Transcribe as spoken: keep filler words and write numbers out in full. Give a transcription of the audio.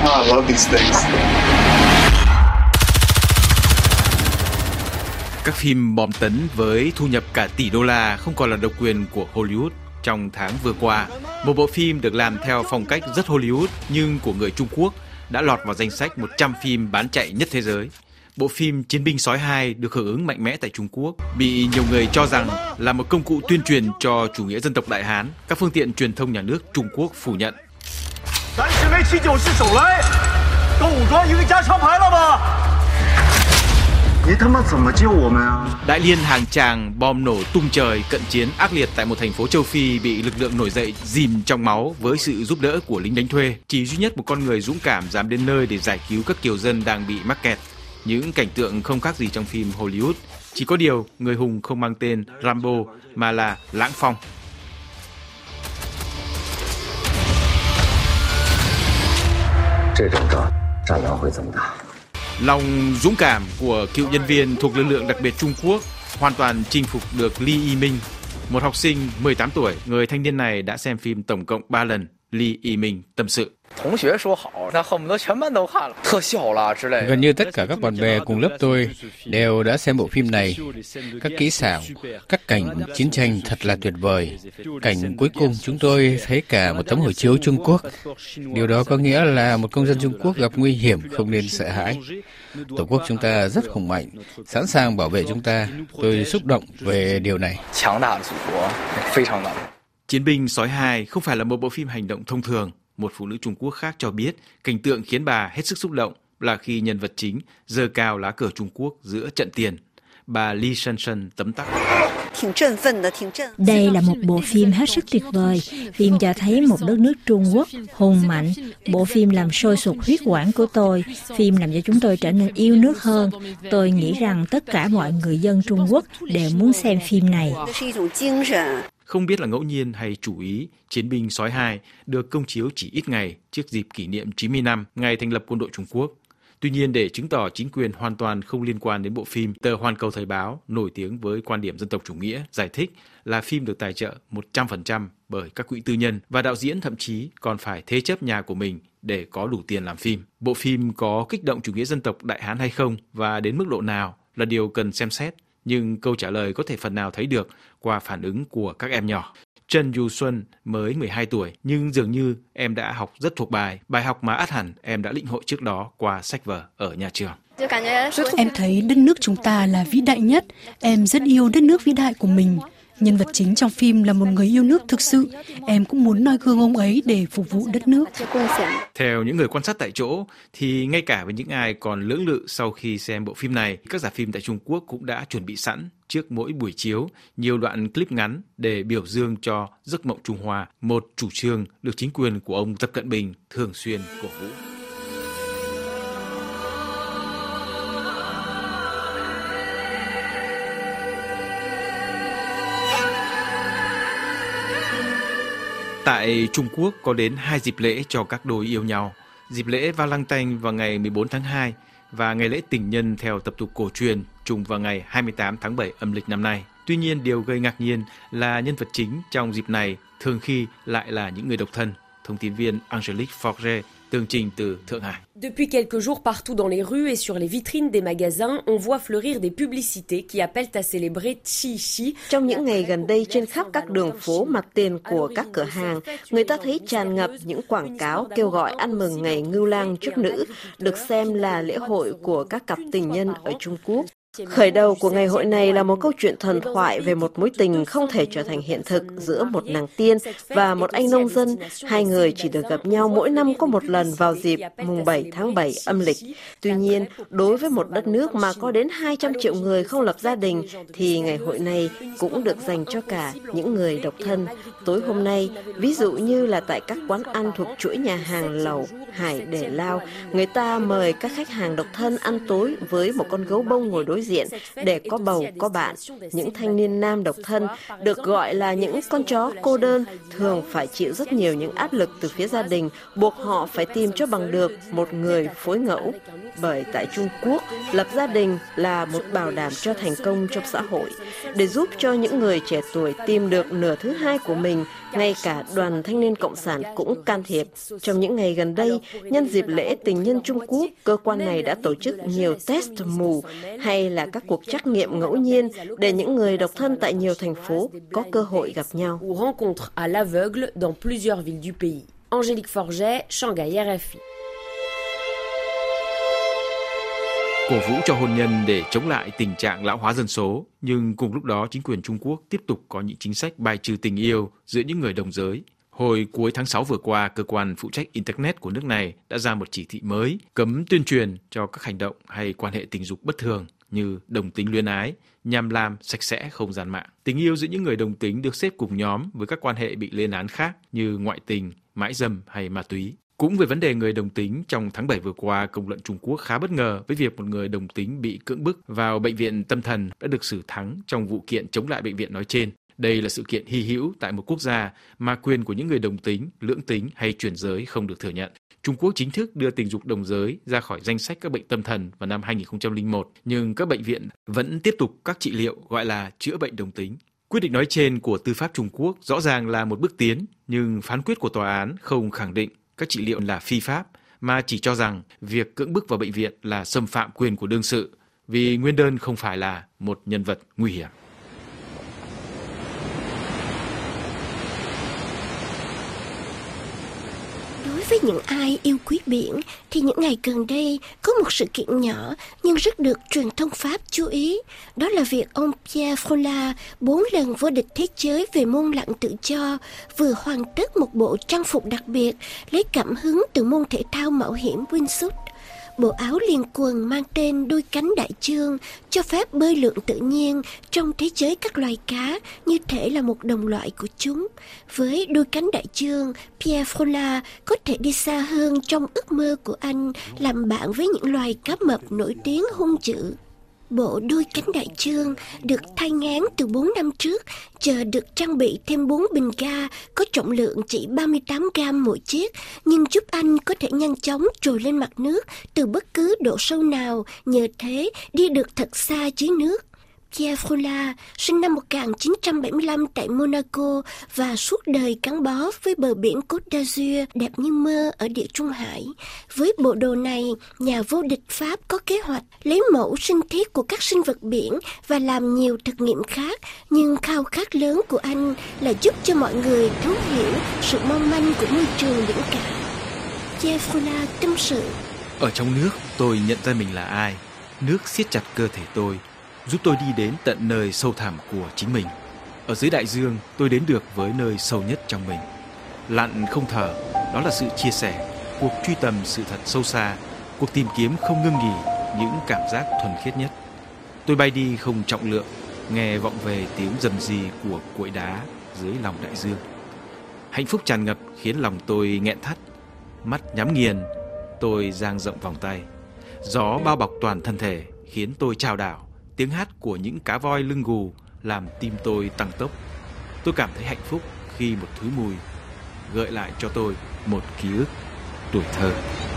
Oh, I love these things. Các phim bom tấn với thu nhập cả tỷ đô la không còn là độc quyền của Hollywood trong tháng vừa qua. Một bộ phim được làm theo phong cách rất Hollywood nhưng của người Trung Quốc đã lọt vào danh sách một trăm phim bán chạy nhất thế giới. Bộ phim Chiến binh sói hai được hưởng ứng mạnh mẽ tại Trung Quốc, bị nhiều người cho rằng là một công cụ tuyên truyền cho chủ nghĩa dân tộc Đại Hán. Các phương tiện truyền thông nhà nước Trung Quốc phủ nhận. Đại liên hàng tràng bom nổ tung trời cận chiến ác liệt tại một thành phố châu Phi bị lực lượng nổi dậy dìm trong máu với sự giúp đỡ của lính đánh thuê. Chỉ duy nhất một con người dũng cảm dám đến nơi để giải cứu các kiều dân đang bị mắc kẹt. Những cảnh tượng không khác gì trong phim Hollywood. Chỉ có điều người hùng không mang tên Rambo mà là Lãng Phong. Lòng dũng cảm của cựu nhân viên thuộc lực lượng đặc biệt Trung Quốc hoàn toàn chinh phục được Lee Y-minh, một học sinh mười tám tuổi. Người thanh niên này đã xem phim tổng cộng ba lần. Lee Y-minh tâm sự. Gần như tất cả các bạn bè cùng lớp tôi đều đã xem bộ phim này. Các kỹ xảo, các cảnh chiến tranh thật là tuyệt vời. Cảnh cuối cùng chúng tôi thấy cả một tấm hộ chiếu Trung Quốc. Điều đó có nghĩa là một công dân Trung Quốc gặp nguy hiểm không nên sợ hãi. Tổ quốc chúng ta rất hùng mạnh, sẵn sàng bảo vệ chúng ta. Tôi xúc động về điều này. Chiến binh sói hai không phải là một bộ phim hành động thông thường. Một phụ nữ Trung Quốc khác cho biết cảnh tượng khiến bà hết sức xúc động là khi nhân vật chính giơ cao lá cờ Trung Quốc giữa trận tiền. Bà Li Shen Shen tấm tắc. Đây là một bộ phim hết sức tuyệt vời. Phim cho thấy một đất nước Trung Quốc hùng mạnh. Bộ phim làm sôi sục huyết quản của tôi. Phim làm cho chúng tôi trở nên yêu nước hơn. Tôi nghĩ rằng tất cả mọi người dân Trung Quốc đều muốn xem phim này. Không biết là ngẫu nhiên hay chủ ý, Chiến binh sói hai được công chiếu chỉ ít ngày trước dịp kỷ niệm chín mươi năm ngày thành lập quân đội Trung Quốc. Tuy nhiên, để chứng tỏ chính quyền hoàn toàn không liên quan đến bộ phim, tờ Hoàn Cầu Thời báo nổi tiếng với quan điểm dân tộc chủ nghĩa giải thích là phim được tài trợ một trăm phần trăm bởi các quỹ tư nhân và đạo diễn thậm chí còn phải thế chấp nhà của mình để có đủ tiền làm phim. Bộ phim có kích động chủ nghĩa dân tộc Đại Hán hay không và đến mức độ nào là điều cần xem xét. Nhưng câu trả lời có thể phần nào thấy được qua phản ứng của các em nhỏ. Trần Du Xuân mới mười hai tuổi, nhưng dường như em đã học rất thuộc bài, bài học mà ắt hẳn em đã lĩnh hội trước đó qua sách vở ở nhà trường. Em thấy đất nước chúng ta là vĩ đại nhất, em rất yêu đất nước vĩ đại của mình. Nhân vật chính trong phim là một người yêu nước thực sự, em cũng muốn noi gương ông ấy để phục vụ đất nước. Theo những người quan sát tại chỗ, thì ngay cả với những ai còn lưỡng lự sau khi xem bộ phim này, các rạp phim tại Trung Quốc cũng đã chuẩn bị sẵn trước mỗi buổi chiếu nhiều đoạn clip ngắn để biểu dương cho giấc mộng Trung Hoa, một chủ trương được chính quyền của ông Tập Cận Bình thường xuyên cổ vũ. Tại Trung Quốc có đến hai dịp lễ cho các đôi yêu nhau. Dịp lễ Valentine vào ngày mười bốn tháng hai và ngày lễ tình nhân theo tập tục cổ truyền trùng vào ngày hai mươi tám tháng bảy âm lịch năm nay. Tuy nhiên, điều gây ngạc nhiên là nhân vật chính trong dịp này thường khi lại là những người độc thân. Thông tin viên Angelique Forget tường trình từ Thượng Hải. Depuis quelques jours, partout dans les rues et sur les vitrines des magasins, on voit fleurir des publicités qui appellent à célébrer Qi Shi. Trong những ngày gần đây, trên khắp các đường phố mặt tiền của các cửa hàng, người ta thấy tràn ngập những quảng cáo kêu gọi ăn mừng ngày Ngưu Lang Trúc Nữ, được xem là lễ hội của các cặp tình nhân ở Trung Quốc. Khởi đầu của ngày hội này là một câu chuyện thần thoại về một mối tình không thể trở thành hiện thực giữa một nàng tiên và một anh nông dân. Hai người chỉ được gặp nhau mỗi năm có một lần vào dịp mùng bảy tháng bảy âm lịch. Tuy nhiên, đối với một đất nước mà có đến hai trăm triệu người không lập gia đình, thì ngày hội này cũng được dành cho cả những người độc thân. Tối hôm nay, ví dụ như là tại các quán ăn thuộc chuỗi nhà hàng Lẩu, Hải Để Lao, người ta mời các khách hàng độc thân ăn tối với một con gấu bông ngồi đối diện để có bầu có bạn. Những thanh niên nam độc thân được gọi là những con chó cô đơn thường phải chịu rất nhiều những áp lực từ phía gia đình, buộc họ phải tìm cho bằng được một người phối ngẫu. Bởi tại Trung Quốc, lập gia đình là một bảo đảm cho thành công trong xã hội. Để giúp cho những người trẻ tuổi tìm được nửa thứ hai của mình Ngay cả Đoàn Thanh niên Cộng sản cũng can thiệp. Trong những ngày gần đây, nhân dịp lễ tình nhân Trung Quốc, cơ quan này đã tổ chức nhiều test mù hay là các cuộc trắc nghiệm ngẫu nhiên để những người độc thân tại nhiều thành phố có cơ hội gặp nhau. Angélique Forget, Shanghai, R F I. Cổ vũ cho hôn nhân để chống lại tình trạng lão hóa dân số, nhưng cùng lúc đó chính quyền Trung Quốc tiếp tục có những chính sách bài trừ tình yêu giữa những người đồng giới. Hồi cuối tháng sáu vừa qua, cơ quan phụ trách Internet của nước này đã ra một chỉ thị mới cấm tuyên truyền cho các hành động hay quan hệ tình dục bất thường như đồng tính luyến ái nhằm làm sạch sẽ không gian mạng. Tình yêu giữa những người đồng tính được xếp cùng nhóm với các quan hệ bị lên án khác như ngoại tình, mãi dâm hay ma túy. Cũng về vấn đề người đồng tính, trong tháng bảy vừa qua, công luận Trung Quốc khá bất ngờ với việc một người đồng tính bị cưỡng bức vào bệnh viện tâm thần đã được xử thắng trong vụ kiện chống lại bệnh viện nói trên. Đây là sự kiện hy hữu tại một quốc gia mà quyền của những người đồng tính, lưỡng tính hay chuyển giới không được thừa nhận. Trung Quốc chính thức đưa tình dục đồng giới ra khỏi danh sách các bệnh tâm thần vào năm hai nghìn không trăm lẻ một, nhưng các bệnh viện vẫn tiếp tục các trị liệu gọi là chữa bệnh đồng tính. Quyết định nói trên của tư pháp Trung Quốc rõ ràng là một bước tiến, nhưng phán quyết của tòa án không khẳng định các trị liệu là phi pháp, mà chỉ cho rằng việc cưỡng bức vào bệnh viện là xâm phạm quyền của đương sự, vì nguyên đơn không phải là một nhân vật nguy hiểm. Đối với những ai yêu quý biển thì những ngày gần đây có một sự kiện nhỏ nhưng rất được truyền thông Pháp chú ý. Đó là việc ông Pierre Frolla, bốn lần vô địch thế giới về môn lặn tự do, vừa hoàn tất một bộ trang phục đặc biệt lấy cảm hứng từ môn thể thao mạo hiểm wingsuit. Bộ áo liền quần mang tên đôi cánh đại dương cho phép bơi lượn tự nhiên trong thế giới các loài cá như thể là một đồng loại của chúng. Với đôi cánh đại dương, Pierre Frolla có thể đi xa hơn trong ước mơ của anh làm bạn với những loài cá mập nổi tiếng hung dữ. Bộ đôi cánh đại dương được thay ngán từ bốn năm trước, giờ được trang bị thêm bốn bình ga có trọng lượng chỉ ba mươi tám gam mỗi chiếc, nhưng giúp anh có thể nhanh chóng trồi lên mặt nước từ bất cứ độ sâu nào, nhờ thế đi được thật xa dưới nước. Pierre Frolla sinh năm một nghìn chín trăm bảy mươi lăm tại Monaco và suốt đời gắn bó với bờ biển Côte d'Azur đẹp như mơ ở Địa Trung Hải. Với bộ đồ này, nhà vô địch Pháp có kế hoạch lấy mẫu sinh thiết của các sinh vật biển và làm nhiều thực nghiệm khác, nhưng khao khát lớn của anh là giúp cho mọi người thấu hiểu sự mong manh của môi trường biển cả. Pierre Frolla tâm sự: Ở trong nước, tôi nhận ra mình là ai. Nước siết chặt cơ thể tôi, giúp tôi đi đến tận nơi sâu thẳm của chính mình. Ở dưới đại dương, tôi đến được với nơi sâu nhất trong mình. Lặn không thở, đó là sự chia sẻ, cuộc truy tầm sự thật sâu xa, cuộc tìm kiếm không ngưng nghỉ những cảm giác thuần khiết nhất. Tôi bay đi không trọng lượng, nghe vọng về tiếng rầm rì của cội đá dưới lòng đại dương. Hạnh phúc tràn ngập khiến lòng tôi nghẹn thắt. Mắt nhắm nghiền, tôi dang rộng vòng tay. Gió bao bọc toàn thân thể khiến tôi chao đảo. Tiếng hát của những cá voi lưng gù làm tim tôi tăng tốc. Tôi cảm thấy hạnh phúc khi một thứ mùi gợi lại cho tôi một ký ức tuổi thơ.